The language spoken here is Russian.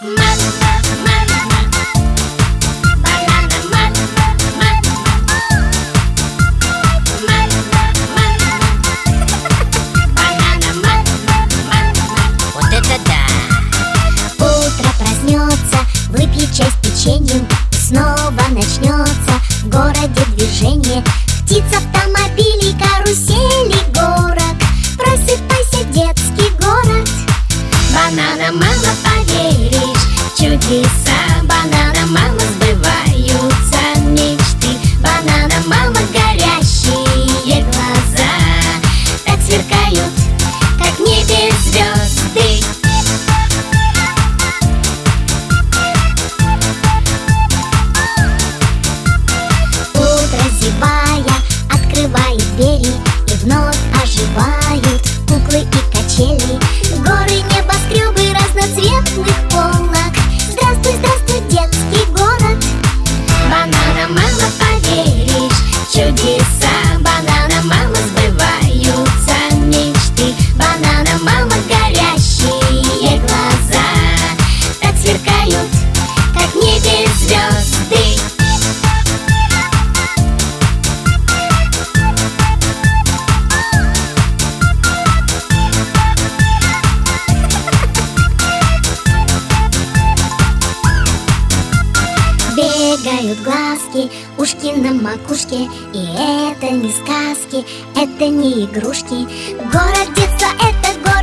Вот это да! Утро проснется, выпьет чай с печеньем, и снова начнется в городе движение. Птиц, автомобилей, карусели, город. Просыпайся, детский город. Банана, мама, поверишь в чудеса. Банана, мама, сбываются мечты. Банана, мама, горящие глаза так сверкают, как в небе звезды. Утро, зевая, открывает двери, и вновь оживают куклы и качели. Горы, небоскребы разноцветных полок. Здравствуй, здравствуй, детский город. Банана, мама, поверишь в чудеса. Банана, мама, сбываются мечты. Банана, мама, горящие глаза так сверкают, как в небе звезды. Бегают глазки, ушки на макушке. И это не сказки, это не игрушки. Город детства — это город